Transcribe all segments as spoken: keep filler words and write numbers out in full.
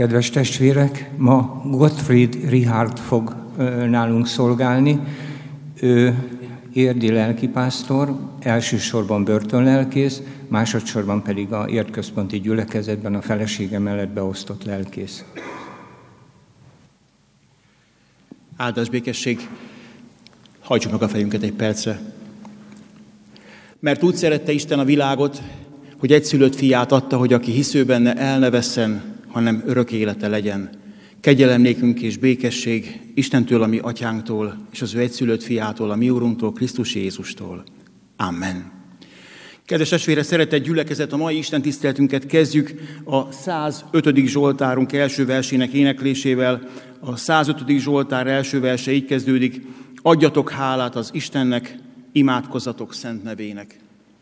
Kedves testvérek, ma Gottfried Richard fog nálunk szolgálni. Ő érdi lelkipásztor, elsősorban börtönlelkész, másodszorban pedig a Érdközponti Gyülekezetben a felesége mellett beosztott lelkész. Áldás békesség, hajtsuk meg a fejünket egy percre. Mert úgy szerette Isten a világot, hogy egyszülött fiát adta, hogy aki hisző benne, el ne vesszen, hanem örök élete legyen. Kegyelem nékünk és békesség Istentől, a mi atyánktól, és az ő egyszülött fiától, a mi úrunktól, Krisztus Jézustól. Amen. Kedves testvére, szeretett gyülekezet, a mai Isten tiszteletünket kezdjük a százötödik Zsoltárunk első versének éneklésével. A százötödik Zsoltár első verse így kezdődik: adjatok hálát az Istennek, imádkozzatok szent nevének.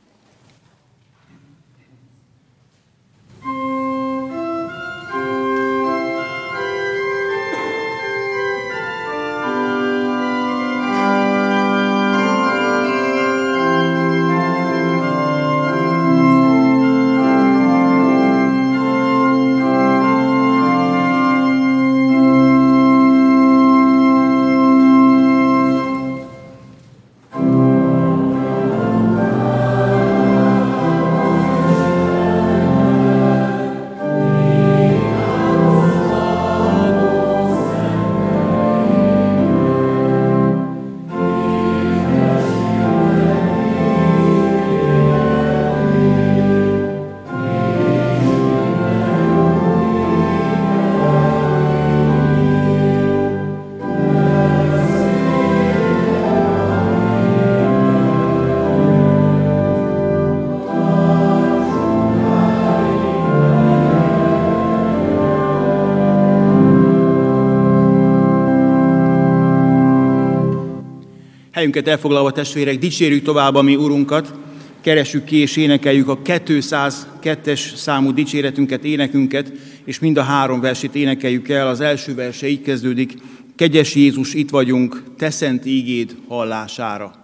Helyünket elfoglalva, testvérek, dicsérjük tovább a mi Urunkat, keressük ki és énekeljük a kétszázkettes számú dicséretünket, énekünket, és mind a három versét énekeljük el. Az első verse így kezdődik: kegyes Jézus, itt vagyunk, te szent ígéd hallására.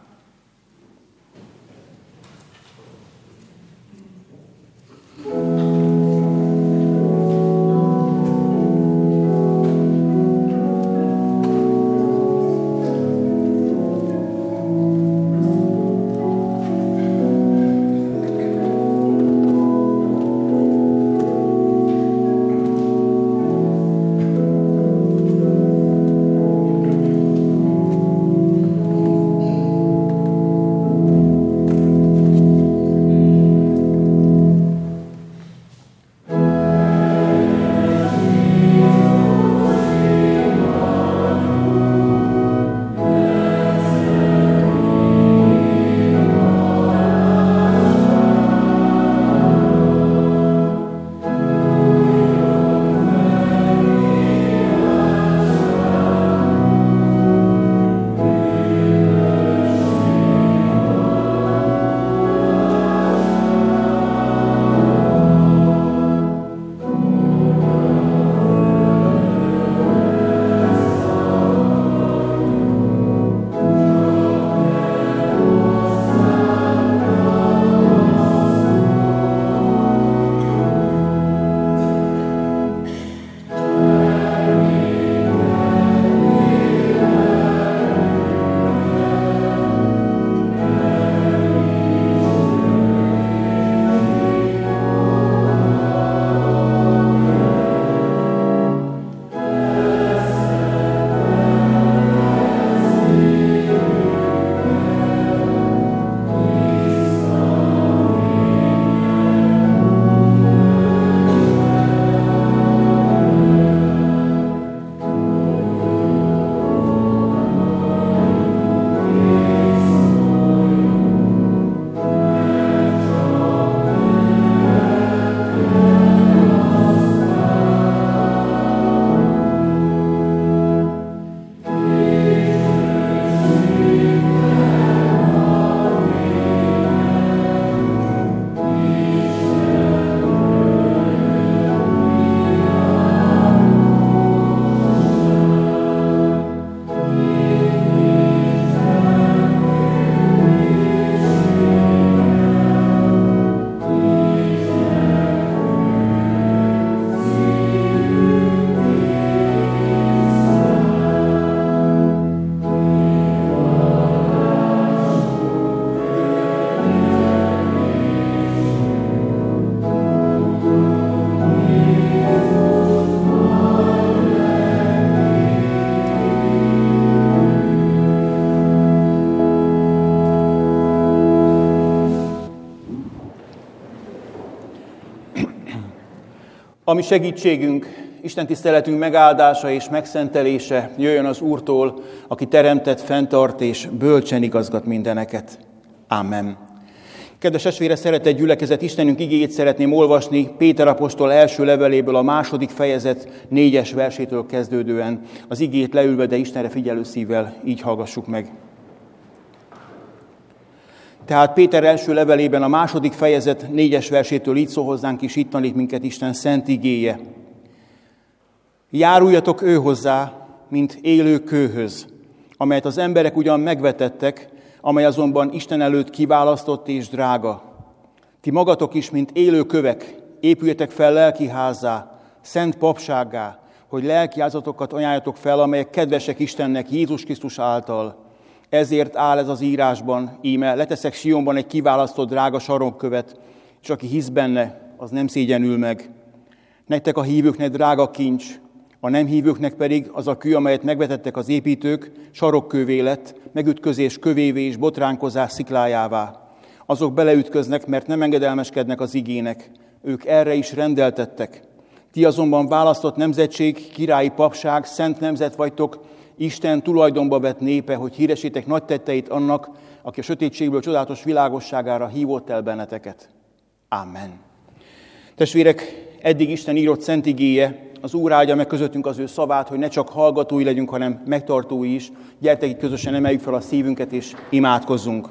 Ami segítségünk, Isten tiszteletünk megáldása és megszentelése jöjjön az Úrtól, aki teremtett, fenntart és bölcsen igazgat mindeneket. Amen. Kedves testvére, szeretett gyülekezet, Istenünk igéjét szeretném olvasni Péter apostol első leveléből, a második fejezet négyes versétől kezdődően. Az igét leülve, de Istenre figyelő szívvel így hallgassuk meg. Tehát Péter első levelében a második fejezet négyes versétől így szól hozzánk, és itt tanít minket Isten szent igéje. Járuljatok ő hozzá, mint élő kőhöz, amelyet az emberek ugyan megvetettek, amely azonban Isten előtt kiválasztott és drága. Ti magatok is, mint élő kövek, épüljetek fel lelki házzá, szent papsággá, hogy lelki áldozatokat ajánljatok fel, amelyek kedvesek Istennek Jézus Krisztus által. Ezért áll ez az írásban, íme leteszek Sionban egy kiválasztott drága sarokkövet, és aki hisz benne, az nem szégyenül meg. Nektek a hívőknek drága kincs, a nem hívőknek pedig az a kő, amelyet megvetettek az építők, sarokkővé lett, megütközés kövévé és botránkozás sziklájává. Azok beleütköznek, mert nem engedelmeskednek az igének. Ők erre is rendeltettek. Ti azonban választott nemzetség, királyi papság, szent nemzet vagytok, Isten tulajdonba vett népe, hogy híresítek nagy tetteit annak, aki a sötétségből csodálatos világosságára hívott el benneteket. Amen. Testvérek, eddig Isten írott szent igéje, az Úr áldja meg közöttünk az ő szavát, hogy ne csak hallgatói legyünk, hanem megtartói is. Gyertek itt közösen, emeljük fel a szívünket, és imádkozzunk.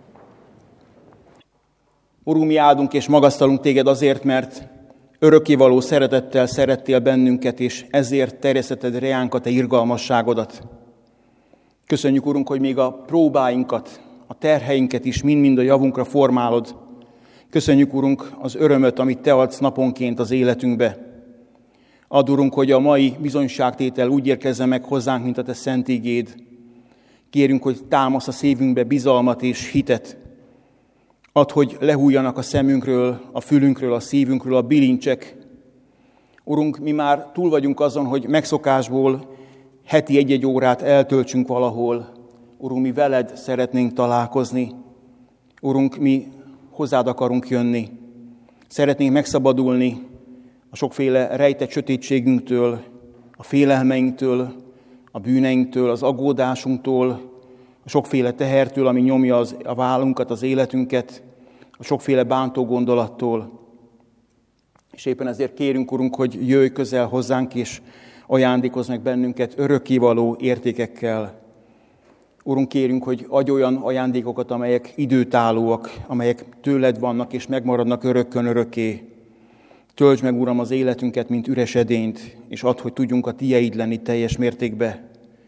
Urunk, mi áldunk és magasztalunk téged azért, mert örökkévaló szeretettel szerettél bennünket, és ezért terjesztetted reánk a te irgalmasságodat. Köszönjük, Urunk, hogy még a próbáinkat, a terheinket is mind-mind a javunkra formálod. Köszönjük, Urunk, az örömöt, amit te adsz naponként az életünkbe. Add, Urunk, hogy a mai bizonyságtétel úgy érkezzen meg hozzánk, mint a te szent igéd. Kérünk, hogy támasz a szívünkbe bizalmat és hitet. Add, hogy lehújjanak a szemünkről, a fülünkről, a szívünkről a bilincsek. Urunk, mi már túl vagyunk azon, hogy megszokásból heti egy-egy órát eltöltsünk valahol. Urunk, mi veled szeretnénk találkozni. Urunk, mi hozzád akarunk jönni. Szeretnénk megszabadulni a sokféle rejtett sötétségünktől, a félelmeinktől, a bűneinktől, az aggódásunktól, a sokféle tehertől, ami nyomja az, a vállunkat, az életünket, a sokféle bántó gondolattól. És éppen ezért kérünk, Urunk, hogy jöjj közel hozzánk, és ajándékozz meg bennünket örökkévaló értékekkel. Urunk, kérünk, hogy adj olyan ajándékokat, amelyek időtállóak, amelyek tőled vannak, és megmaradnak örökkön örökké. Töltsd meg, Uram, az életünket, mint üres edényt, és add, hogy tudjunk a tieid lenni teljes mértékbe.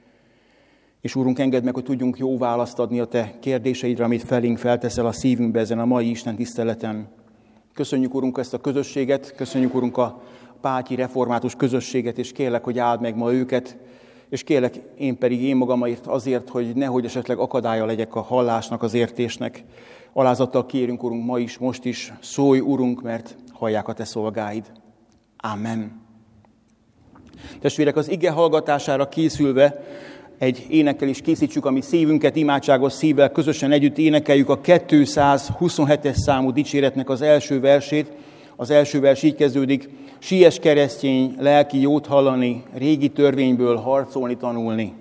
És Úrunk, engedd meg, hogy tudjunk jó választ adni a te kérdéseidre, amit felénk felteszel a szívünkbe ezen a mai Isten tiszteleten. Köszönjük, Urunk, ezt a közösséget, köszönjük, Urunk, a pátyi református közösséget, és kérlek, hogy áld meg ma őket, és kérlek én pedig én magamért azért, hogy nehogy esetleg akadálya legyek a hallásnak, az értésnek. Alázattal kérünk, Urunk, ma is, most is, szólj, Urunk, mert hallják a te szolgáid. Amen. Testvérek, az ige hallgatására készülve egy énekkel is készítsük a mi szívünket, imádságos szívvel közösen együtt énekeljük a kétszázhuszonhetes számú dicséretnek az első versét. Az első vers így kezdődik: siess keresztény, lelki jót hallani, régi törvényből harcolni tanulni.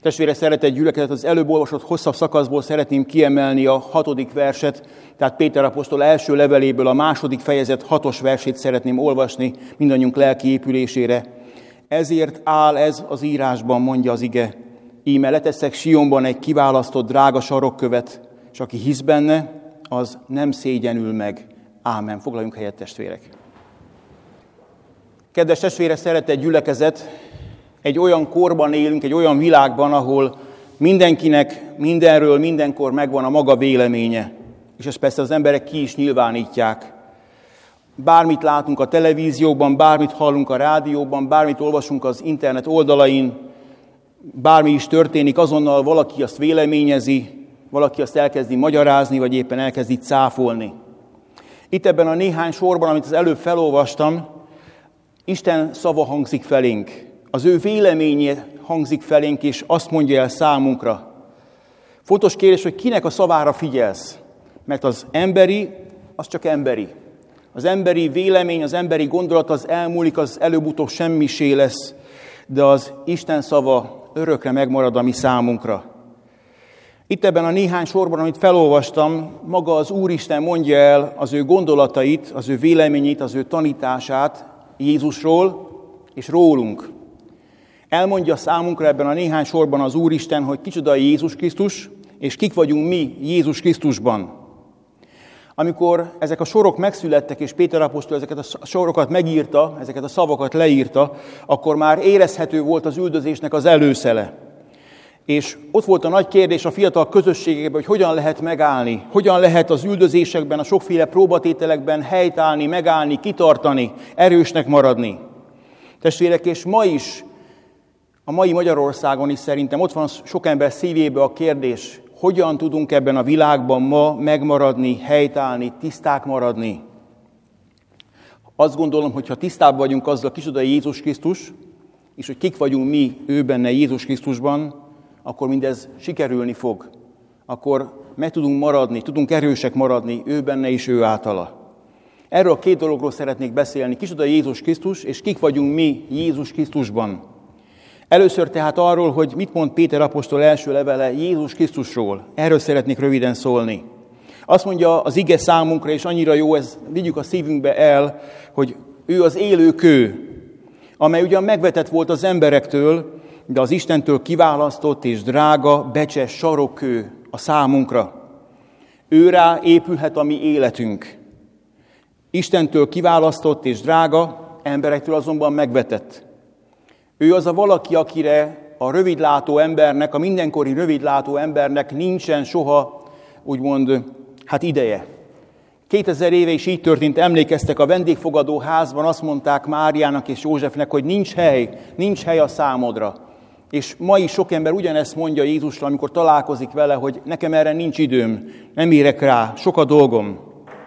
Testvére, szeretett gyülekezet, az előbb olvasott hosszabb szakaszból szeretném kiemelni a hatodik verset, tehát Péter apostol első leveléből a második fejezet hatos versét szeretném olvasni mindannyiunk lelki épülésére. Ezért áll ez az írásban, mondja az ige, íme leteszek Sionban egy kiválasztott drága sarokkövet, és aki hisz benne, az nem szégyenül meg. Ámen. Foglaljunk helyet, testvérek. Kedves testvérek, szeretett gyülekezet, egy olyan korban élünk, egy olyan világban, ahol mindenkinek mindenről, mindenkor megvan a maga véleménye. És ezt persze az emberek ki is nyilvánítják. Bármit látunk a televízióban, bármit hallunk a rádióban, bármit olvasunk az internet oldalain, bármi is történik, azonnal valaki azt véleményezi, valaki azt elkezdi magyarázni, vagy éppen elkezdi cáfolni. Itt ebben a néhány sorban, amit az előbb felolvastam, Isten szava hangzik felénk. Az ő véleménye hangzik felénk, és azt mondja el számunkra. Fontos kérdés, hogy kinek a szavára figyelsz. Mert az emberi, az csak emberi. Az emberi vélemény, az emberi gondolat az elmúlik, az előbb-utóbb semmisé lesz, de az Isten szava örökre megmarad a mi számunkra. Itt ebben a néhány sorban, amit felolvastam, maga az Úristen mondja el az ő gondolatait, az ő véleményét, az ő tanítását Jézusról és rólunk. Elmondja számunkra ebben a néhány sorban az Úristen, hogy kicsoda Jézus Krisztus, és kik vagyunk mi Jézus Krisztusban. Amikor ezek a sorok megszülettek, és Péter apostol ezeket a sorokat megírta, ezeket a szavakat leírta, akkor már érezhető volt az üldözésnek az előszele. És ott volt a nagy kérdés a fiatal közösségekben, hogy hogyan lehet megállni, hogyan lehet az üldözésekben, a sokféle próbatételekben helytállni, megállni, kitartani, erősnek maradni. Testvérek, és ma is, a mai Magyarországon is szerintem ott van sok ember szívébe a kérdés, hogyan tudunk ebben a világban ma megmaradni, helytállni, tiszták maradni. Azt gondolom, hogy ha tisztább vagyunk azzal, kicsoda Jézus Krisztus, és hogy kik vagyunk mi ő benne Jézus Krisztusban, akkor mindez sikerülni fog. Akkor meg tudunk maradni, tudunk erősek maradni ő benne és ő általa. Erről a két dologról szeretnék beszélni. Kicsoda Jézus Krisztus, és kik vagyunk mi Jézus Krisztusban. Először tehát arról, hogy mit mond Péter apostol első levele Jézus Krisztusról. Erről szeretnék röviden szólni. Azt mondja az ige számunkra, és annyira jó, ez vigyük a szívünkbe el, hogy ő az élő kő, amely ugyan megvetett volt az emberektől, de az Istentől kiválasztott és drága, becses sarokkő a számunkra. Őrá épülhet a mi életünk. Istentől kiválasztott és drága, emberektől azonban megvetett. Ő az a valaki, akire a rövidlátó embernek, a mindenkori rövidlátó embernek nincsen soha, úgymond, hát ideje. Kétezer éve is így történt, emlékeztek, a vendégfogadó házban azt mondták Máriának és Józsefnek, hogy nincs hely, nincs hely a számodra. És ma is sok ember ugyanezt mondja Jézusra, amikor találkozik vele, hogy nekem erre nincs időm, nem érek rá, sok a dolgom.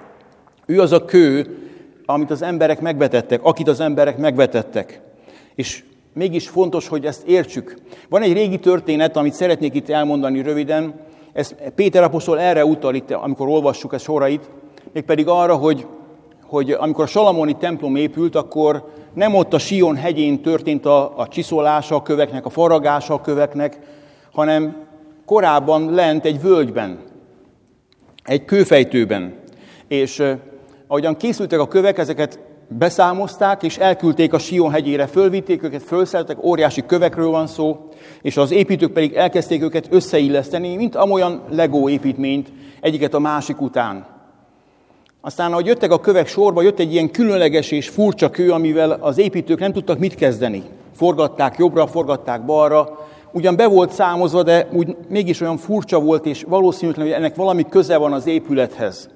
Ő az a kő, amit az emberek megvetettek, akit az emberek megvetettek. És mégis fontos, hogy ezt értsük. Van egy régi történet, amit szeretnék itt elmondani röviden. Ez Péter apostol erre utal itt, amikor olvassuk ezt sorait, mégpedig arra, hogy, hogy amikor a salamoni templom épült, akkor nem ott a Sion hegyén történt a, a csiszolása a köveknek, a farragása a köveknek, hanem korábban lent egy völgyben, egy kőfejtőben. És eh, ahogyan készültek a kövek, ezeket beszámozták, és elküldték a Sion hegyére, fölvitték őket, fölszeltek, óriási kövekről van szó, és az építők pedig elkezdték őket összeilleszteni, mint amolyan Lego építményt, egyiket a másik után. Aztán, ahogy jöttek a kövek sorba, jött egy ilyen különleges és furcsa kő, amivel az építők nem tudtak mit kezdeni. Forgatták jobbra, forgatták balra, ugyan be volt számozva, de úgy mégis olyan furcsa volt, és valószínűtlen, hogy ennek valami köze van az épülethez.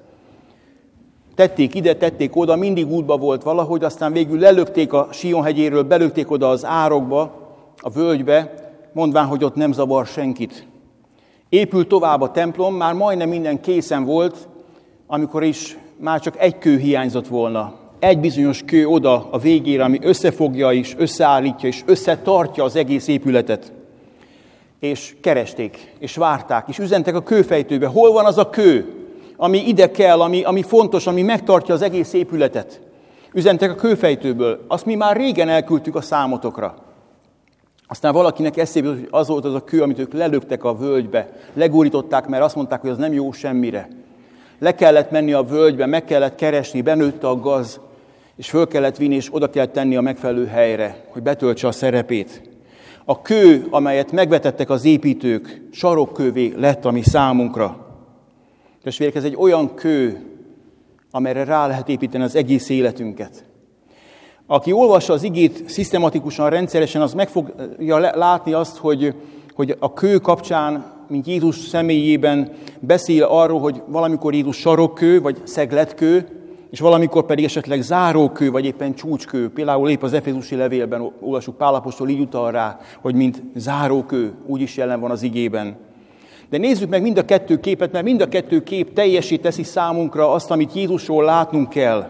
Tették ide, tették oda, mindig útba volt valahogy, aztán végül lelökték a Sion hegyéről, belökték oda az árokba, a völgybe, mondván, hogy ott nem zavar senkit. Épült tovább a templom, már majdnem minden készen volt, amikor is már csak egy kő hiányzott volna. Egy bizonyos kő oda a végére, ami összefogja és összeállítja és összetartja az egész épületet. És keresték, és várták, és üzentek a kőfejtőbe. Hol van az a kő, ami ide kell, ami, ami fontos, ami megtartja az egész épületet? Üzentek a kőfejtőből. Azt mi már régen elküldtük a számotokra. Aztán valakinek eszébe jutott, hogy az volt az a kő, amit ők lelöktek a völgybe. Legurították, mert azt mondták, hogy az nem jó semmire. Le kellett menni a völgybe, meg kellett keresni, benőtte a gaz, és föl kellett vinni, és oda kellett tenni a megfelelő helyre, hogy betöltse a szerepét. A kő, amelyet megvetettek az építők, sarokkővé lett a mi számunkra. Testvérek, ez egy olyan kő, amelyre rá lehet építeni az egész életünket. Aki olvassa az igét szisztematikusan, rendszeresen, az meg fogja látni azt, hogy, hogy a kő kapcsán, mint Jézus személyében beszél arról, hogy valamikor Jézus sarokkő, vagy szegletkő, és valamikor pedig esetleg zárókő, vagy éppen csúcskő. Például épp az Efézusi levélben olvasjuk, Pál apostol így utal rá, hogy mint zárókő, úgy is jelen van az igében. De nézzük meg mind a kettő képet, mert mind a kettő kép teljessé teszi számunkra azt, amit Jézusról látnunk kell.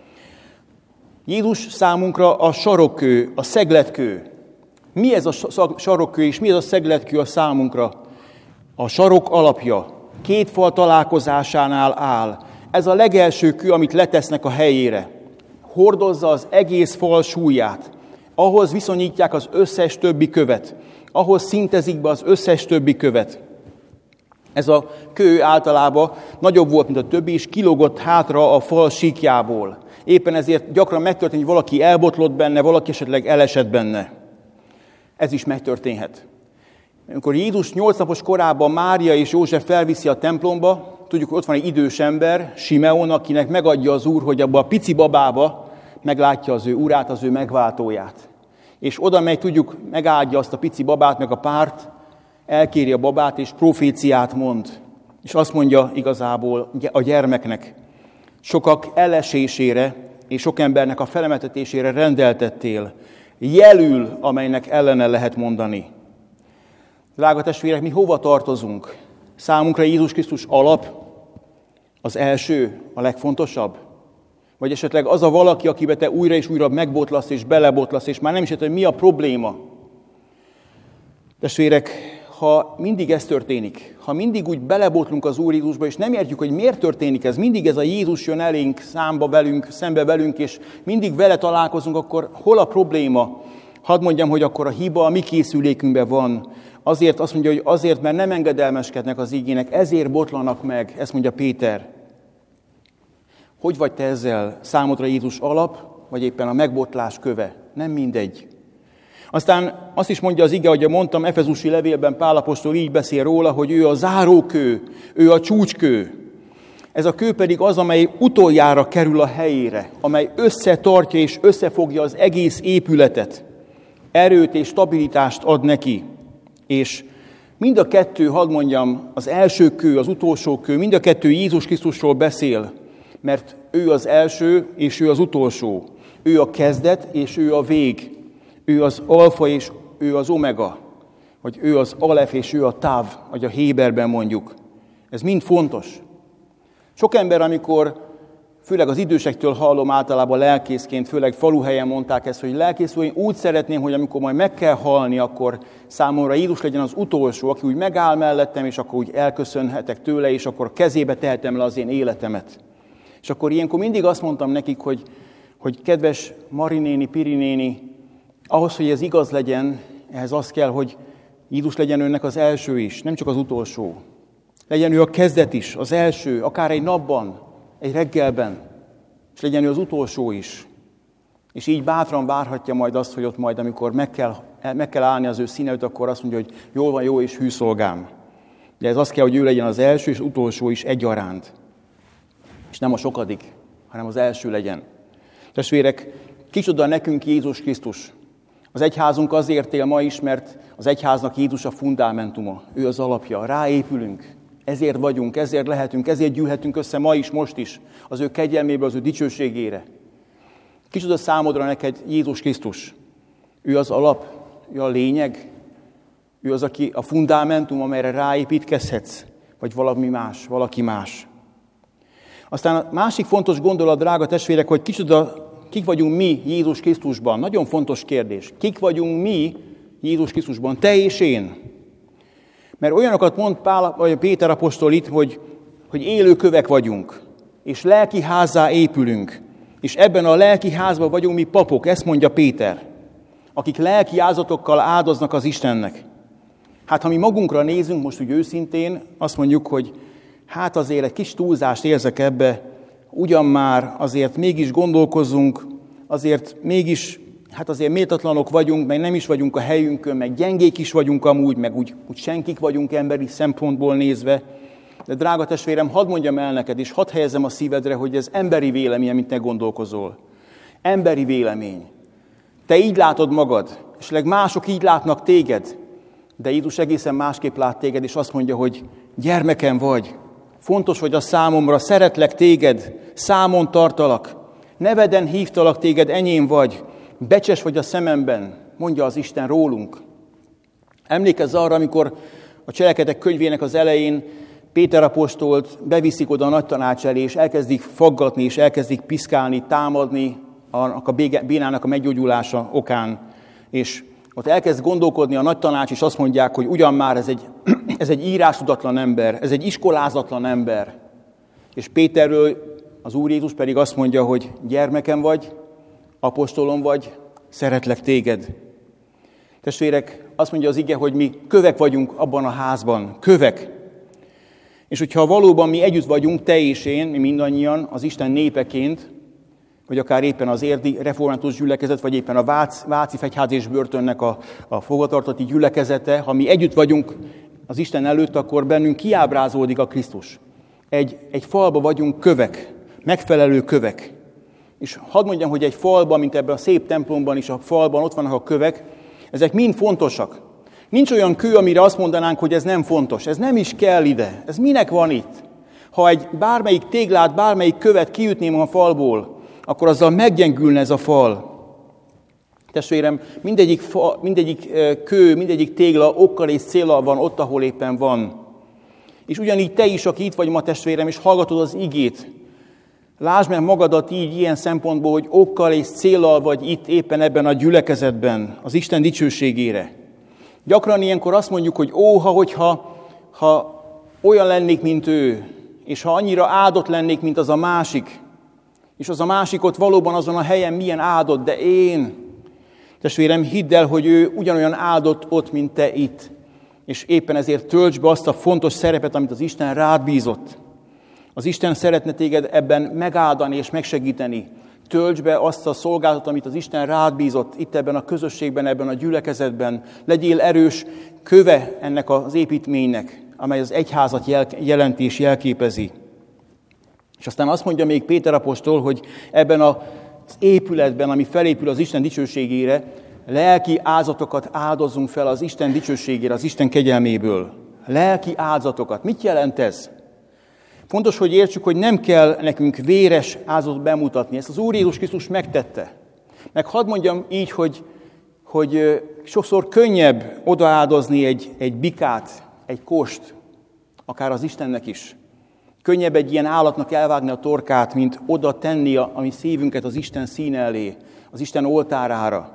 Jézus számunkra a sarokkő, a szegletkő. Mi ez a sarokkő, és mi ez a szegletkő a számunkra? A sarok alapja két fal találkozásánál áll. Ez a legelső kő, amit letesznek a helyére. Hordozza az egész fal súlyát. Ahhoz viszonyítják az összes többi követ. Ahhoz szintezik be az összes többi követ. Ez a kő általában nagyobb volt, mint a többi, és kilógott hátra a fal síkjából. Éppen ezért gyakran megtörténik, hogy valaki elbotlott benne, valaki esetleg elesett benne. Ez is megtörténhet. Amikor Jézus nyolc napos korában Mária és József felviszi a templomba, tudjuk, hogy ott van egy idős ember, Simeon, akinek megadja az Úr, hogy abba a pici babába meglátja az ő urát, az ő megváltóját. És oda megy, tudjuk, megáldja azt a pici babát, meg a párt, elkéri a babát, és proféciát mond. És azt mondja igazából a gyermeknek, sokak elesésére és sok embernek a felemeltetésére rendeltettél, jelül, amelynek ellene lehet mondani. Drága testvérek, mi hova tartozunk? Számunkra Jézus Krisztus alap, az első, a legfontosabb? Vagy esetleg az a valaki, akibe te újra és újra megbotlasz és belebotlasz, és már nem is érted, hogy mi a probléma? Testvérek, ha mindig ez történik, ha mindig úgy belebotlunk az Úr Jézusba, és nem értjük, hogy miért történik ez, mindig ez a Jézus jön elénk, számba velünk, szembe velünk, és mindig vele találkozunk, akkor hol a probléma? Hadd mondjam, hogy akkor a hiba a mi készülékünkben van. Azért azt mondja, hogy azért, mert nem engedelmeskednek az igének, ezért botlanak meg, ezt mondja Péter. Hogy vagy te ezzel? Számodra Jézus alap, vagy éppen a megbotlás köve? Nem mindegy. Aztán azt is mondja az ige, ahogy mondtam, Efezusi levélben Pál apostol így beszél róla, hogy ő a zárókő, ő a csúcskő. Ez a kő pedig az, amely utoljára kerül a helyére, amely összetartja és összefogja az egész épületet. Erőt és stabilitást ad neki. És mind a kettő, hadd mondjam, az első kő, az utolsó kő, mind a kettő Jézus Krisztusról beszél, mert ő az első és ő az utolsó. Ő a kezdet és ő a vég. Ő az alfa és ő az omega. Vagy ő az alef és ő a táv, vagy a héberben mondjuk. Ez mind fontos. Sok ember, amikor, főleg az idősektől hallom általában lelkészként, főleg faluhelyen mondták ezt, hogy lelkész úr, én úgy szeretném, hogy amikor majd meg kell halni, akkor számomra Jézus legyen az utolsó, aki úgy megáll mellettem, és akkor úgy elköszönhetek tőle, és akkor kezébe tehetem le az én életemet. És akkor ilyenkor mindig azt mondtam nekik, hogy, hogy kedves Marinéni, Pirinéni, ahhoz, hogy ez igaz legyen, ehhez az kell, hogy Jézus legyen önnek az első is, nem csak az utolsó. Legyen ő a kezdet is, az első, akár egy napban, egy reggelben, és legyen ő az utolsó is. És így bátran várhatja majd azt, hogy ott majd, amikor meg kell, meg kell állni az ő színe előtt, akkor azt mondja, hogy jól van, jó és hű szolgám. De ez azt kell, hogy ő legyen az első és az utolsó is egyaránt. És nem a sokadik, hanem az első legyen. Testvérek, kicsoda nekünk Jézus Krisztus. Az egyházunk azért él ma is, mert az egyháznak Jézus a fundamentuma. Ő az alapja, ráépülünk. Ezért vagyunk, ezért lehetünk, ezért gyűlhetünk össze ma is, most is, az ő kegyelméből, az ő dicsőségére. Kicsoda számodra neked Jézus Krisztus. Ő az alap, ő a lényeg, ő az, aki a fundamentum, amelyre ráépítkezhetsz, vagy valami más, valaki más. Aztán a másik fontos gondolat, drága testvérek, hogy kicsoda, kik vagyunk mi Jézus Krisztusban. Nagyon fontos kérdés. Kik vagyunk mi Jézus Krisztusban? Te és én. Mert olyanokat mond Pál, vagy Péter apostol itt, hogy, hogy élő kövek vagyunk, és lelki házzá épülünk. És ebben a lelki házban vagyunk mi papok, ezt mondja Péter. akik lelki áldozatokkal áldoznak az Istennek. Hát ha mi magunkra nézünk, most úgy őszintén, azt mondjuk, hogy hát azért egy kis túlzást érzek ebbe, ugyan már azért mégis gondolkozunk, azért mégis, hát azért méltatlanok vagyunk, meg nem is vagyunk a helyünkön, meg gyengék is vagyunk amúgy, meg úgy, úgy senkik vagyunk emberi szempontból nézve. De drága testvérem, hadd mondjam el neked, és hadd helyezem a szívedre, hogy ez emberi vélemény, amit te gondolkozol. Emberi vélemény. Te így látod magad, és mások így látnak téged, de Jézus egészen másképp lát téged, és azt mondja, hogy gyermekem vagy, fontos vagy a számomra, szeretlek téged, számon tartalak, neveden hívtalak téged, enyém vagy, becses vagy a szememben, mondja az Isten rólunk. Emlékezz arra, amikor a Cselekedetek könyvének az elején Péter apostolt beviszik oda a nagy tanács elé, és elkezdik faggatni, és elkezdik piszkálni, támadni a bénának a meggyógyulása okán. És ott elkezd gondolkodni a nagy tanács, és azt mondják, hogy ugyan már ez egy, ez egy írástudatlan ember, ez egy iskolázatlan ember. És Péterről az Úr Jézus pedig azt mondja, hogy gyermekem vagy, apostolom vagy, szeretlek téged. Testvérek, azt mondja az ige, hogy mi kövek vagyunk abban a házban, kövek. És hogyha valóban mi együtt vagyunk, te és én, mi mindannyian, az Isten népeként, vagy akár éppen az érdi református gyülekezet, vagy éppen a Vác, Váci Fegyház és Börtönnek a, a fogvatartotti gyülekezete, ha mi együtt vagyunk az Isten előtt, akkor bennünk kiábrázódik a Krisztus. Egy, egy falba vagyunk kövek, megfelelő kövek. És hadd mondjam, hogy egy falban, mint ebben a szép templomban is, a falban ott vannak a kövek, ezek mind fontosak. Nincs olyan kő, amire azt mondanánk, hogy ez nem fontos, ez nem is kell ide, ez minek van itt? Ha egy bármelyik téglát, bármelyik követ kiütném a falból, akkor azzal meggyengülne ez a fal. Testvérem, mindegyik, fa, mindegyik kő, mindegyik tégla okkal és céllal van ott, ahol éppen van. És ugyanígy te is, aki itt vagy ma, testvérem, és hallgatod az igét, lásd meg magadat így, ilyen szempontból, hogy okkal és céllal vagy itt éppen ebben a gyülekezetben, az Isten dicsőségére. Gyakran ilyenkor azt mondjuk, hogy óha, hogyha ha olyan lennék, mint ő, és ha annyira áldott lennék, mint az a másik, és az a másik ott valóban azon a helyen milyen áldott, de én, testvérem, hidd el, hogy ő ugyanolyan áldott ott, mint te itt. És éppen ezért töltsd be azt a fontos szerepet, amit az Isten rád bízott. Az Isten szeretne téged ebben megáldani és megsegíteni. Töltsd be azt a szolgálatot, amit az Isten rád bízott itt ebben a közösségben, ebben a gyülekezetben. Legyél erős köve ennek az építménynek, amely az egyházat jelenti és jelképezi. És aztán azt mondja még Péter apostol, hogy ebben az épületben, ami felépül az Isten dicsőségére, lelki áldozatokat áldozzunk fel az Isten dicsőségére, az Isten kegyelméből. Lelki áldozatokat. Mit jelent ez? Fontos, hogy értsük, hogy nem kell nekünk véres áldozatot bemutatni. Ezt az Úr Jézus Krisztus megtette. Meg hadd mondjam így, hogy, hogy sokszor könnyebb odaáldozni egy, egy bikát, egy kost, akár az Istennek is. Könnyebb egy ilyen állatnak elvágni a torkát, mint oda tenni a, a mi szívünket az Isten színe elé, az Isten oltárára.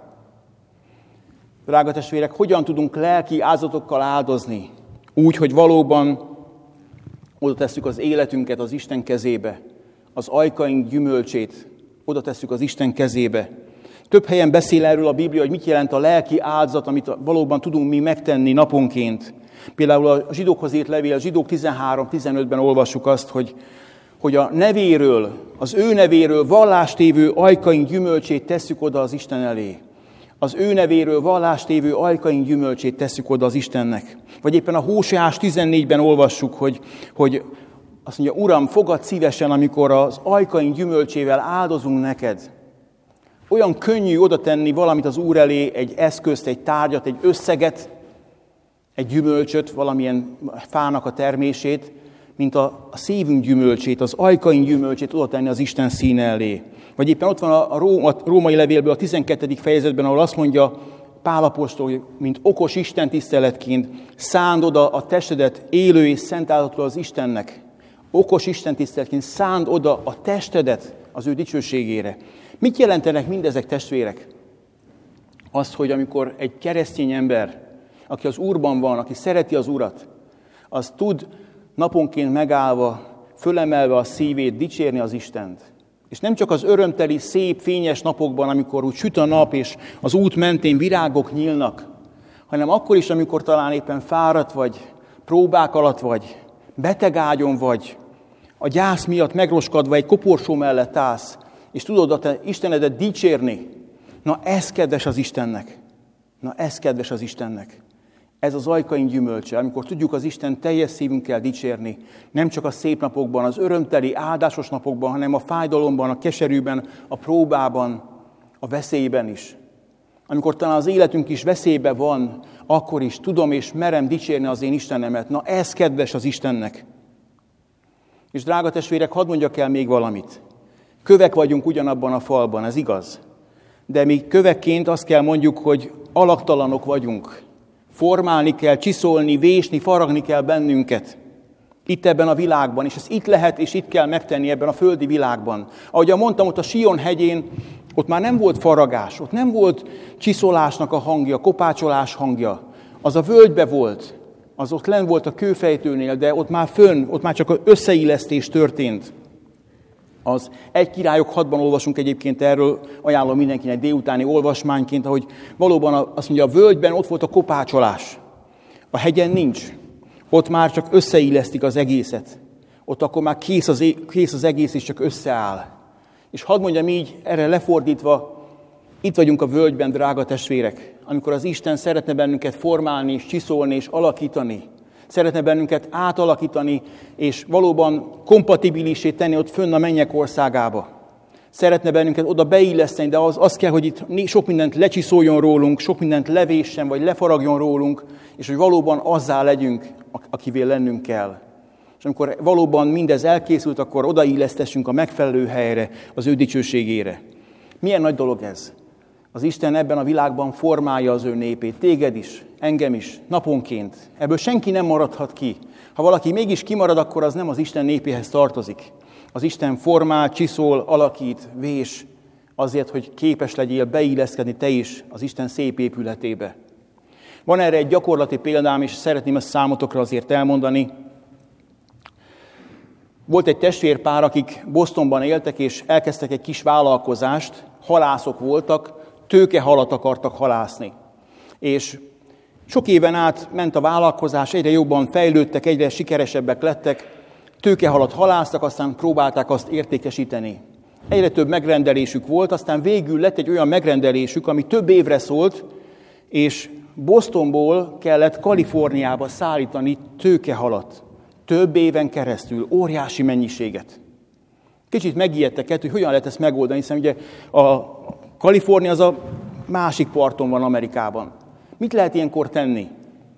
Drága testvérek, hogyan tudunk lelki áldozatokkal áldozni? Úgy, hogy valóban oda tesszük az életünket az Isten kezébe, az ajkaink gyümölcsét oda tesszük az Isten kezébe. Több helyen beszél erről a Biblia, hogy mit jelent a lelki áldozat, amit valóban tudunk mi megtenni naponként. Például a zsidókhoz írt levél, a zsidók tizenhárom tizenötben olvassuk azt, hogy, hogy a nevéről, az ő nevéről vallástévő ajkaink gyümölcsét tesszük oda az Isten elé. Az ő nevéről vallástévő ajkaink gyümölcsét tesszük oda az Istennek. Vagy éppen a Hóseás tizennégyben olvassuk, hogy, hogy azt mondja, Uram, fogad szívesen, amikor az ajkaink gyümölcsével áldozunk neked. Olyan könnyű oda tenni valamit az Úr elé, egy eszközt, egy tárgyat, egy összeget, egy gyümölcsöt, valamilyen fának a termését, mint a, a szívünk gyümölcsét, az ajkaink gyümölcsét oda tenni az Isten színe elé. Vagy éppen ott van a, a, Róm, a római levélből a tizenkettedik fejezetben, ahol azt mondja Pál apostol, hogy mint okos Isten tiszteletként szánd oda a testedet élő és szent áldozatul az Istennek. Okos Isten tiszteletként szánd oda a testedet az ő dicsőségére. Mit jelentenek mindezek, testvérek? Azt, hogy amikor egy keresztény ember, aki az Úrban van, aki szereti az Urat, az tud naponként megállva, fölemelve a szívét, dicsérni az Istent. És nem csak az örömteli, szép, fényes napokban, amikor úgy süt a nap, és az út mentén virágok nyílnak, hanem akkor is, amikor talán éppen fáradt vagy, próbák alatt vagy, betegágyon vagy, a gyász miatt megroskadva egy koporsó mellett állsz, és tudod a te Istenedet dicsérni. Na ez kedves az Istennek. Na ez kedves az Istennek. Ez az ajkaink gyümölcse, amikor tudjuk az Isten teljes szívünkkel dicsérni, nem csak a szép napokban, az örömteli, áldásos napokban, hanem a fájdalomban, a keserűben, a próbában, a veszélyben is. Amikor talán az életünk is veszélyben van, akkor is tudom és merem dicsérni az én Istenemet. Na ez kedves az Istennek. És drága testvérek, hadd mondjak el még valamit. Kövek vagyunk ugyanabban a falban, ez igaz. De mi kövekként azt kell mondjuk, hogy alaktalanok vagyunk. Formálni kell, csiszolni, vésni, faragni kell bennünket. Itt ebben a világban, és ez itt lehet, és itt kell megtenni ebben a földi világban. Ahogy mondtam, ott a Sion hegyén, ott már nem volt faragás, ott nem volt csiszolásnak a hangja, kopácsolás hangja. Az a völgybe volt, az ott lenn volt a kőfejtőnél, de ott már fönn, ott már csak az összeillesztés történt. Az Egy Királyok hatban olvasunk egyébként erről, ajánlom mindenkinek délutáni olvasmányként, ahogy valóban azt mondja, a völgyben ott volt a kopácsolás. A hegyen nincs. Ott már csak összeillesztik az egészet. Ott akkor már kész az, kész az egész, és csak összeáll. És hadd mondjam így, erre lefordítva, itt vagyunk a völgyben, drága testvérek, amikor az Isten szeretne bennünket formálni, és csiszolni, és alakítani. Szeretne bennünket átalakítani, és valóban kompatibilissé tenni ott fönn a mennyek országába. Szeretne bennünket oda beilleszteni, de az, az kell, hogy itt sok mindent lecsiszoljon rólunk, sok mindent levéssen, vagy lefaragjon rólunk, és hogy valóban azzá legyünk, akivé lennünk kell. És amikor valóban mindez elkészült, akkor odaillesztessünk a megfelelő helyre, az ő dicsőségére. Milyen nagy dolog ez? Az Isten ebben a világban formálja az ő népét, téged is, engem is, naponként. Ebből senki nem maradhat ki. Ha valaki mégis kimarad, akkor az nem az Isten népéhez tartozik. Az Isten formál, csiszol, alakít, vés, azért, hogy képes legyél beilleszkedni te is az Isten szép épületébe. Van erre egy gyakorlati példám, és szeretném ezt számotokra azért elmondani. Volt egy testvérpár, akik Bostonban éltek, és elkezdtek egy kis vállalkozást, halászok voltak, tőkehalat akartak halászni. És sok éven át ment a vállalkozás, egyre jobban fejlődtek, egyre sikeresebbek lettek, tőkehalat halásztak, aztán próbálták azt értékesíteni. Egyre több megrendelésük volt, aztán végül lett egy olyan megrendelésük, ami több évre szólt, és Bostonból kellett Kaliforniába szállítani tőkehalat. Több éven keresztül, óriási mennyiséget. Kicsit megijedtek, hogy hogyan lehet ezt megoldani, hiszen ugye a Kalifornia az a másik parton van Amerikában. Mit lehet ilyenkor tenni?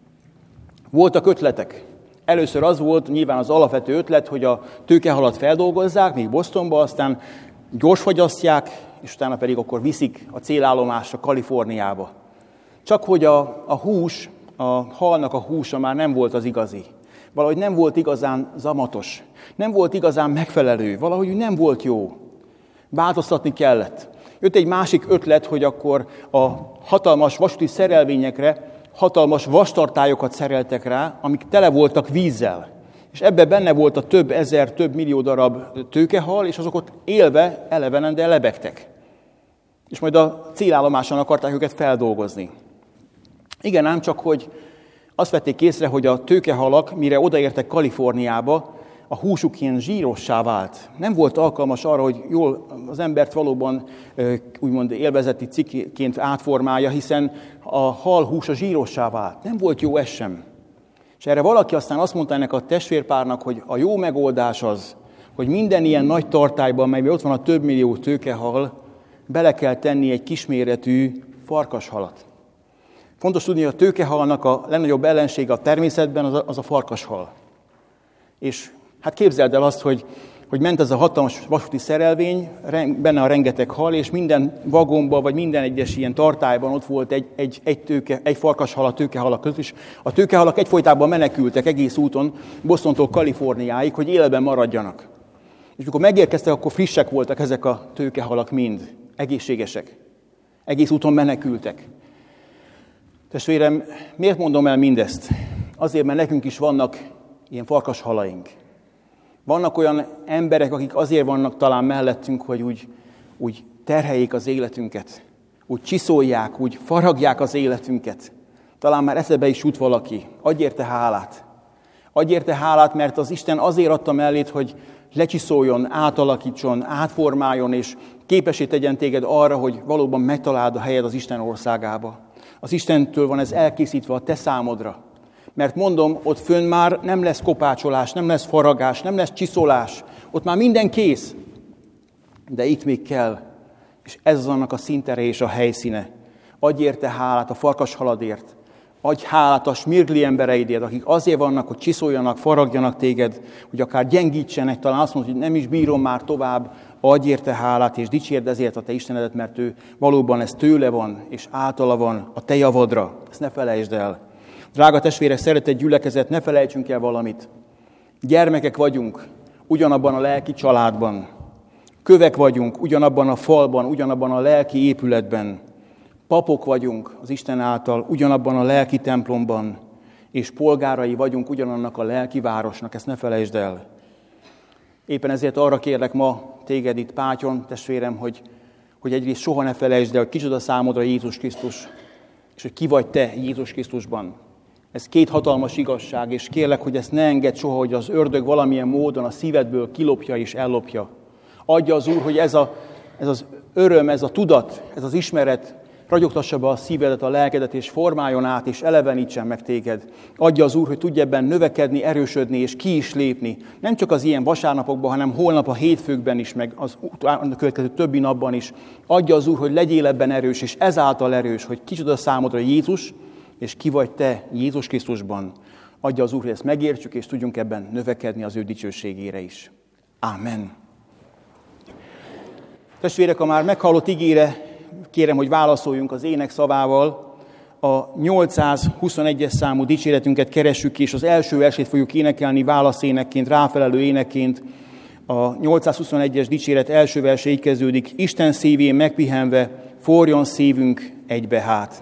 Voltak ötletek. Először az volt nyilván az alapvető ötlet, hogy a tőkehalat feldolgozzák, még Bostonba, aztán gyorsfagyasztják, és utána pedig akkor viszik a célállomásra, Kaliforniába. Csak hogy a, a hús, a halnak a húsa már nem volt az igazi. Valahogy nem volt igazán zamatos. Nem volt igazán megfelelő. Valahogy nem volt jó. Változtatni kellett. Jött egy másik ötlet, hogy akkor a hatalmas vasúti szerelvényekre hatalmas vastartályokat szereltek rá, amik tele voltak vízzel. És ebben benne volt a több ezer, több millió darab tőkehal, és azok ott élve, elevenen, de lebegtek. És majd a célállomáson akarták őket feldolgozni. Igen, ám csak, hogy azt vették észre, hogy a tőkehalak, mire odaértek Kaliforniába, a húsuk ilyen zsírossá vált. Nem volt alkalmas arra, hogy jól az embert valóban úgymond élvezeti cikkként átformálja, hiszen a hal húsa zsírossá vált. Nem volt jó ez sem. És erre valaki aztán azt mondta ennek a testvérpárnak, hogy a jó megoldás az, hogy minden ilyen nagy tartályban, melyben ott van a több millió tőkehal, bele kell tenni egy kisméretű farkashalat. Fontos tudni, hogy a tőkehalnak a legnagyobb ellensége a természetben az a, az a farkashal. És hát képzeld el azt, hogy, hogy ment ez a hatalmas vasúti szerelvény, benne a rengeteg hal, és minden vagonban, vagy minden egyes ilyen tartályban ott volt egy, egy, egy, tőke, egy farkashal a tőkehalak között, és a tőkehalak egyfolytában menekültek egész úton, Bostontól Kaliforniáig, hogy életben maradjanak. És amikor megérkeztek, akkor frissek voltak ezek a tőkehalak mind, egészségesek. Egész úton menekültek. Testvérem, miért mondom el mindezt? Azért, mert nekünk is vannak ilyen farkashalaink. Vannak olyan emberek, akik azért vannak talán mellettünk, hogy úgy, úgy terheljék az életünket, úgy csiszolják, úgy faragják az életünket. Talán már eszebe is jut valaki. Adj érte hálát. Adj érte hálát, mert az Isten azért adta mellét, hogy lecsiszoljon, átalakítson, átformáljon, és képessé tegyen téged arra, hogy valóban megtaláld a helyed az Isten országába. Az Istentől van ez elkészítve a te számodra. Mert mondom, ott fönn már nem lesz kopácsolás, nem lesz faragás, nem lesz csiszolás. Ott már minden kész. De itt még kell. És ez az annak a szintere és a helyszíne. Adj érte hálát a farkashaladért. Adj hálát a smirgli embereidért, akik azért vannak, hogy csiszoljanak, faragjanak téged, hogy akár gyengítsenek, talán azt mondod, hogy nem is bírom már tovább. Adj érte hálát, és dicsérd ezért a te Istenedet, mert ő valóban ez tőle van, és általa van a te javadra. Ezt ne felejtsd el. Drága testvérek, szeretett gyülekezet, ne felejtsünk el valamit. Gyermekek vagyunk, ugyanabban a lelki családban. Kövek vagyunk, ugyanabban a falban, ugyanabban a lelki épületben. Papok vagyunk az Isten által, ugyanabban a lelki templomban. És polgárai vagyunk ugyanannak a lelki városnak, ezt ne felejtsd el. Éppen ezért arra kérlek ma téged itt Pátyon, testvérem, hogy, hogy egyrészt soha ne felejtsd el, hogy kicsoda számodra Jézus Krisztus, és hogy ki vagy te Jézus Krisztusban. Ez két hatalmas igazság, és kérlek, hogy ezt ne engedd soha, hogy az ördög valamilyen módon a szívedből kilopja és ellopja. Adja az Úr, hogy ez, a, ez az öröm, ez a tudat, ez az ismeret ragyogtassa be a szívedet, a lelkedet, és formáljon át, és elevenítsen meg téged. Adja az Úr, hogy tudj ebben növekedni, erősödni, és ki is lépni. Nem csak az ilyen vasárnapokban, hanem holnap a hétfőkben is, meg az a következő többi napban is. Adja az Úr, hogy legyél ebben erős, és ezáltal erős, hogy kicsoda számodra Jézus, és ki vagy te Jézus Krisztusban. Adja az Úr, hogy ezt megértsük, és tudjunk ebben növekedni az ő dicsőségére is. Ámen. Testvérek, a már meghallott igére kérem, hogy válaszoljunk az ének szavával. A nyolcszázhuszonegyes számú dicséretünket keressük, és az első versét fogjuk énekelni válaszénekként, ráfelelő énekként. A nyolcszázhuszonegyes dicséret első verse így kezdődik: Isten szívén megpihenve, forjon szívünk egybe hát.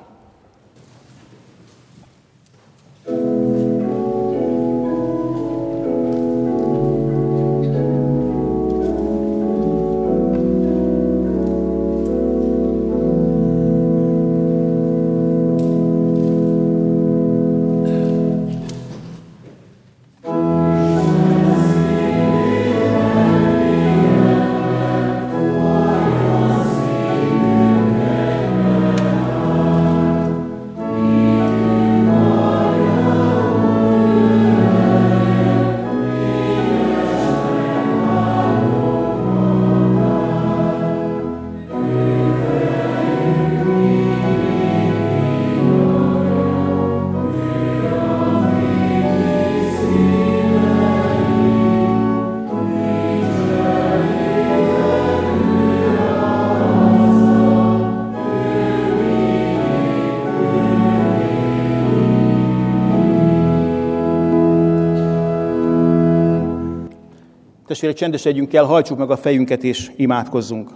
Testvérek, csendesedjünk el, hajtsuk meg a fejünket és imádkozzunk.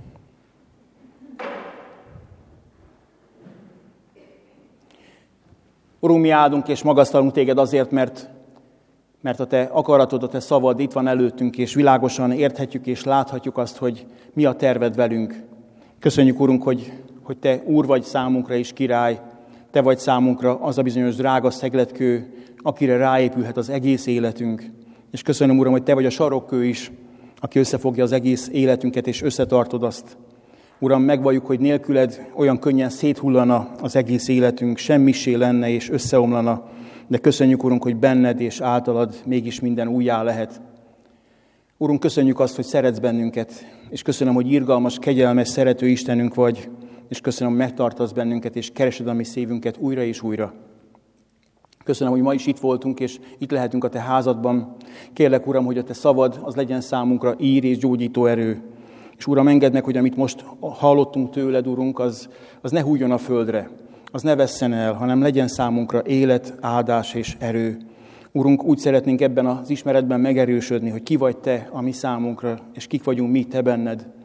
Urunk, mi áldunk és magasztalunk téged azért, mert, mert a te akaratod, a te szavad itt van előttünk, és világosan érthetjük és láthatjuk azt, hogy mi a terved velünk. Köszönjük, Urunk, hogy, hogy te Úr vagy számunkra és király, te vagy számunkra az a bizonyos drága szegletkő, akire ráépülhet az egész életünk. És köszönöm, Uram, hogy te vagy a sarokkő is, aki összefogja az egész életünket, és összetartod azt. Uram, megvalljuk, hogy nélküled olyan könnyen széthullana az egész életünk, semmisé lenne és összeomlana, de köszönjük, Urunk, hogy benned és általad mégis minden újjá lehet. Urunk, köszönjük azt, hogy szeretsz bennünket, és köszönöm, hogy irgalmas, kegyelmes, szerető Istenünk vagy, és köszönöm, hogy megtartasz bennünket, és keresed a mi szívünket újra és újra. Köszönöm, hogy ma is itt voltunk, és itt lehetünk a te házadban. Kérlek, Uram, hogy a te szavad, az legyen számunkra ír és gyógyító erő. És Uram, engedd meg, hogy amit most hallottunk tőled, Urunk, az, az ne hújjon a földre, az ne vesszen el, hanem legyen számunkra élet, áldás és erő. Urunk, úgy szeretnénk ebben az ismeretben megerősödni, hogy ki vagy te a mi számunkra, és kik vagyunk mi te benned.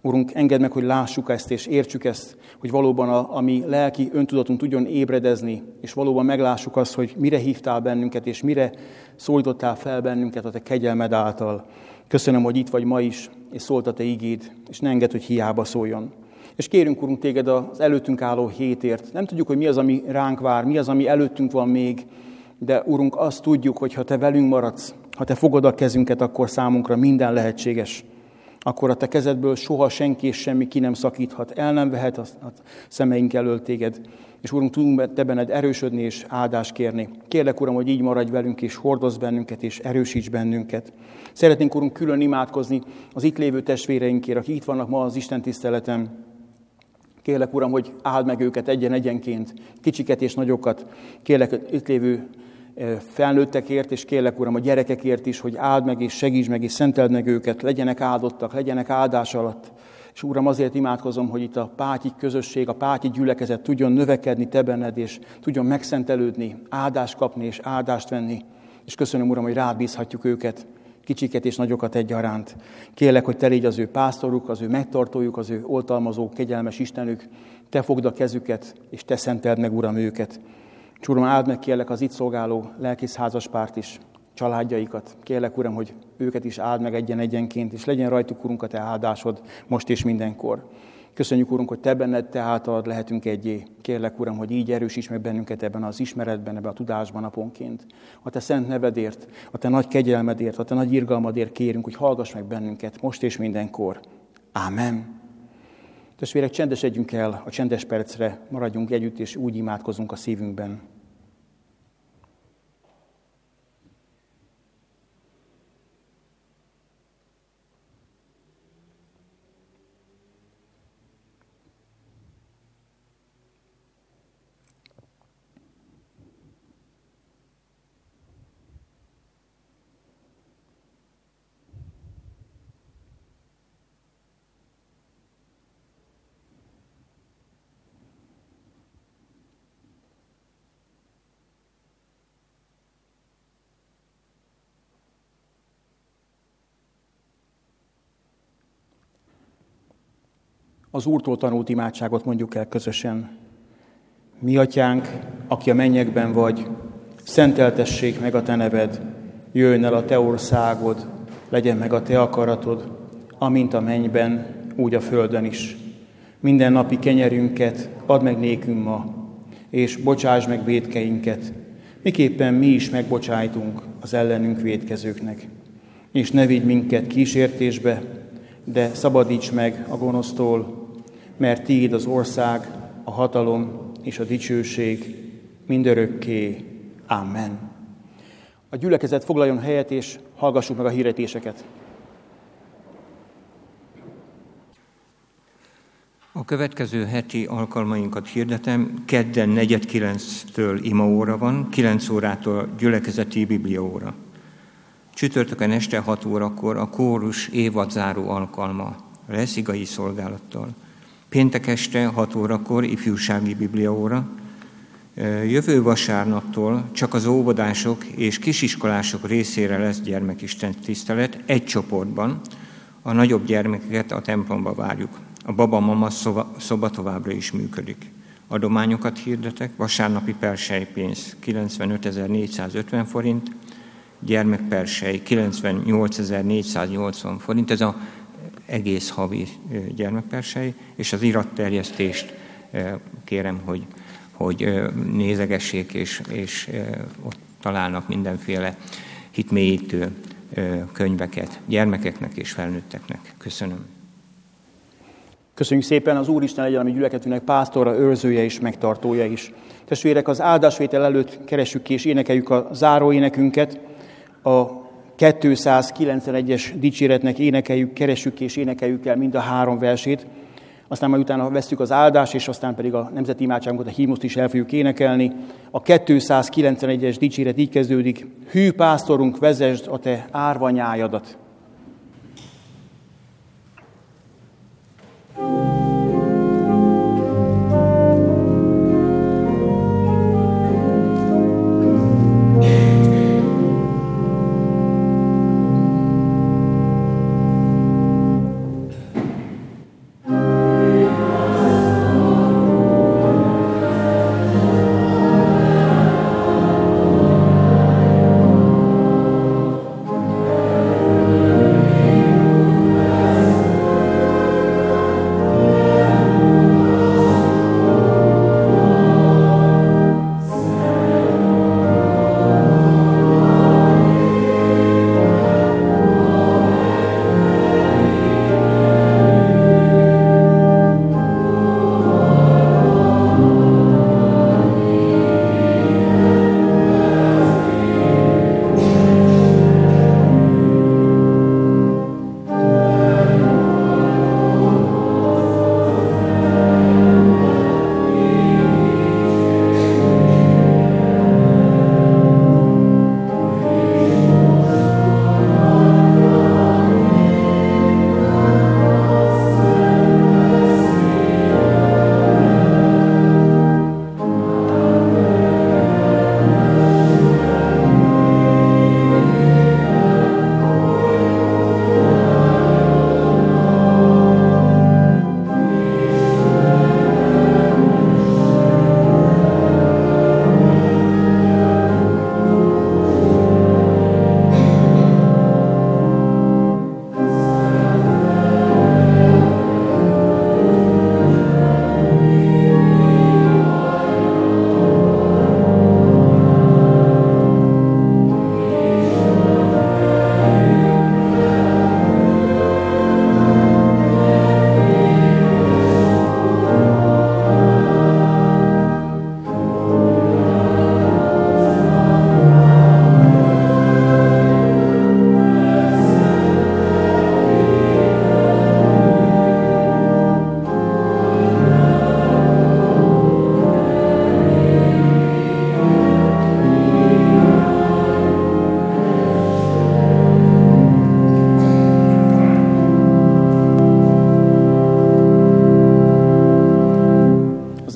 Urunk, engedd meg, hogy lássuk ezt és értsük ezt, hogy valóban a, a mi lelki öntudatunk tudjon ébredezni, és valóban meglássuk azt, hogy mire hívtál bennünket, és mire szólítottál fel bennünket a te kegyelmed által. Köszönöm, hogy itt vagy ma is, és szólt a te igéd, és ne engedd, hogy hiába szóljon. És kérünk, Urunk, téged az előttünk álló hétért. Nem tudjuk, hogy mi az, ami ránk vár, mi az, ami előttünk van még, de Urunk, azt tudjuk, hogy ha te velünk maradsz, ha te fogod a kezünket, akkor számunkra minden lehetséges. Akkor a te kezedből soha senki és semmi ki nem szakíthat, el nem vehet a szemeink elől téged. És Urunk, tudunk te benned erősödni és áldást kérni. Kérlek, Uram, hogy így maradj velünk, és hordozz bennünket, és erősíts bennünket. Szeretnénk, Urunk, külön imádkozni az itt lévő testvéreinkért, akik itt vannak ma az Isten tiszteleten. Kérlek, Uram, hogy áld meg őket egyen-egyenként, kicsiket és nagyokat. Kérlek, itt lévő felnőttekért, és kérlek, Uram, a gyerekekért is, hogy áld meg, és segíts meg, és szenteld meg őket, legyenek áldottak, legyenek áldás alatt. És Uram, azért imádkozom, hogy itt a pátyi közösség, a pátyi gyülekezet tudjon növekedni te benned, és tudjon megszentelődni, áldást kapni, és áldást venni. És köszönöm, Uram, hogy rád bízhatjuk őket, kicsiket és nagyokat egyaránt. Kérlek, hogy te légy az ő pásztoruk, az ő megtartójuk, az ő oltalmazó, kegyelmes Istenük. Te fogd a kezüket, és te szenteld meg, Uram, őket. És Uram, áld meg, kérlek, az itt szolgáló lelkész házaspárt is, családjaikat. Kérlek, Uram, hogy őket is áld meg egyen-egyenként, és legyen rajtuk, Urunk, a te áldásod most és mindenkor. Köszönjük, Urunk, hogy te benned, te általad lehetünk egyé. Kérlek, Uram, hogy így erősíts meg bennünket ebben az ismeretben, ebben a tudásban naponként. A te szent nevedért, a te nagy kegyelmedért, a te nagy irgalmadért kérünk, hogy hallgass meg bennünket most és mindenkor. Ámen. Testvérek, csendesedjünk el a csendes percre, maradjunk együtt, és úgy imádkozunk a szívünkben. Az Úrtól tanult imádságot mondjuk el közösen. Mi atyánk, aki a mennyekben vagy, szenteltessék meg a te neved, jöjjön el a te országod, legyen meg a te akaratod, amint a mennyben, úgy a földön is. Minden napi kenyerünket add meg nékünk ma, és bocsáss meg vétkeinket, miképpen mi is megbocsájtunk az ellenünk vétkezőknek. És ne vigy minket kísértésbe, de szabadíts meg a gonosztól, mert tiéd az ország, a hatalom és a dicsőség mindörökké. Amen. A gyülekezet foglaljon helyet, és hallgassuk meg a hirdetéseket. A következő heti alkalmainkat hirdetem. Kedden negyed kilenctől imaóra van, kilenc órától gyülekezeti bibliaóra. Csütörtökön este hat órakor a kórus évadzáró alkalma lesz igai szolgálattal. Péntek este hat órakor ifjúsági bibliaóra. Jövő vasárnaptól csak az óvodások és kisiskolások részére lesz gyermekisten tisztelet egy csoportban. A nagyobb gyermekeket a templomba várjuk. A baba-mama szoba, szoba továbbra is működik. Adományokat hirdetek. Vasárnapi perselypénz kilencvenötezer-négyszázötven forint, gyermekpersely kilencvennyolcezer-négyszáznyolcvan forint, ez az egész havi gyermekpersely, és az iratterjesztést kérem, hogy, hogy nézegessék, és, és ott találnak mindenféle hitmélyítő könyveket gyermekeknek és felnőtteknek. Köszönöm. Köszönjük szépen, az Úristen legyen a mi gyülekezetünknek pásztora, őrzője és megtartója is. Testvérek, az áldásvétel előtt keressük ki és énekeljük a záróénekünket. A kétszázkilencvenegyes dicséretnek énekeljük, keressük ki és énekeljük el mind a három versét. Aztán majd utána vesszük az áldást, és aztán pedig a nemzeti imádságunkat, a hímnuszt is el fogjuk énekelni. A kétszázkilencvenegyes dicséret így kezdődik. Hű pásztorunk, vezesd a te árvanyájadat.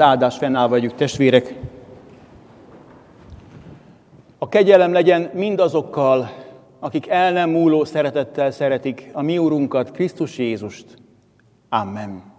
Az áldás fennáll vagyunk, testvérek. A kegyelem legyen mindazokkal, akik el nem múló szeretettel szeretik a mi Urunkat, Krisztus Jézust. Amen.